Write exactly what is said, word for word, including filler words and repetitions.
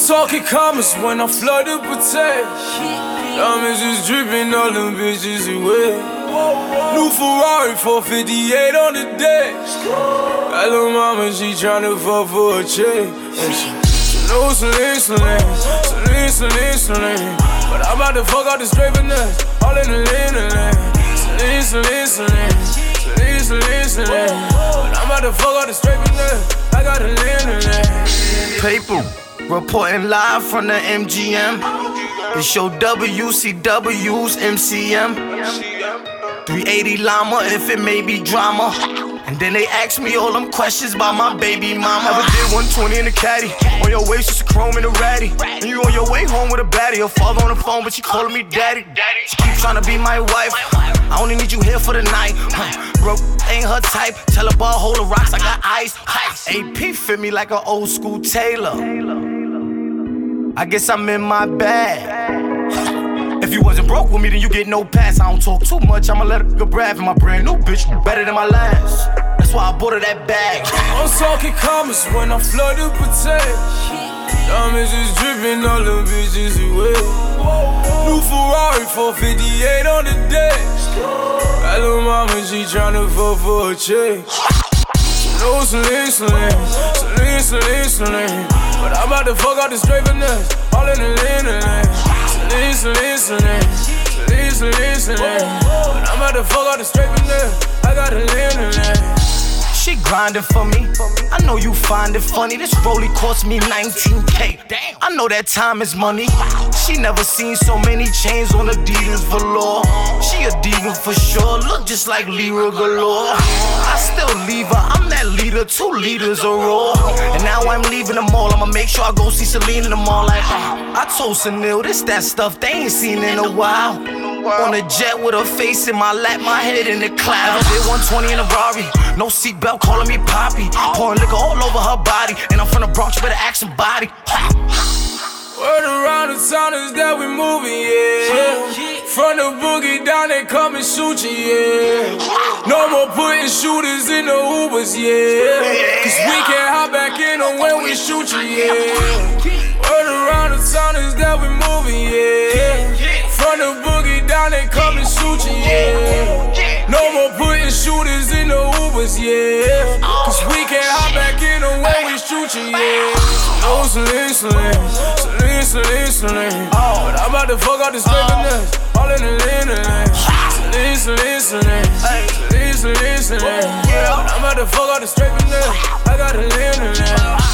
talking commas when I flood the potato. Diamonds is dripping, all them bitches away. New Ferrari four fifty-eight on the dash. Got lil' mama, she tryna fuck for a check. And she, she knows Celine, Celine, Celine, Celine, Celine. But I'm about to fuck out the straight finesse, all in the lane, the lane. Celine, Celine, Celine, Celine, Celine, Celine. But I'm about to fuck out the straight finesse, I got the lane, the lane. Paper, reporting live from the M G M. It's your W C W's M C M. three eighty llama if it may be drama. And then they ask me all them questions about my baby mama. Ever did one twenty in the caddy. On your waist, just a chrome and a ratty. And you on your way home with a baddie. Her father on the phone, but she calling me daddy. She keep trying to be my wife. I only need you here for the night. Broke ain't her type. Tell her ball, hold the rocks, I got ice. A P fit me like an old school tailor. I guess I'm in my bag. If you wasn't broke with me, then you get no pass. I don't talk too much, I'ma let her go brag. My brand new bitch better than my last. That's why I bought her that bag. I'm talking commas when I flood the potato. Diamonds is dripping, all them bitches away. New Ferrari four fifty-eight on the dash. Got lil' mama, she tryna fuck for a check. She knows Celine, Celine, Celine, Celine, Celine. But I'm about to fuck out the straight finesse, all in the lane, the lane. Celine, Celine, Celine, Celine, Celine, Celine. But I'm about to fuck out the straight finesse, I got the lane, the lane. She grinding for me. I know you find it funny. This rollie cost me nineteen K. I know that time is money. She never seen so many chains on Adidas velour. She a diva for sure. Look just like Lyra galore. I still leave her. I'm that leader. Two leaders a roar. And now I'm leaving the mall. I'ma make sure I go see Celine in the mall. Like I told Sunil, this that stuff they ain't seen in a while. On a jet with her face in my lap, my head in the clouds. Did one twenty in a Rari, no seatbelt, calling me Poppy. Pouring liquor all over her body, and I'm from the Bronx, you better ask somebody. Word around the town is that we moving, yeah. From the boogie down, they come and shoot you, yeah. No more putting shooters in the Ubers, yeah. Cause we can't hop back in on when we shoot you, yeah. Word around the town is that we moving, yeah. From the boogie down, they come and shoot you, yeah. No more putting shooters in the Ubers, yeah. Cause we can't hop back in on when we shoot you, yeah. No Celine, Celine, Celine, Celine, Celine. But I'm about to fuck out the straight finesse, all in the lane, the lane. Celine, Celine, Celine, Celine, Celine, Celine. But I'm about to fuck out the straight finesse, I got the lane, the lane.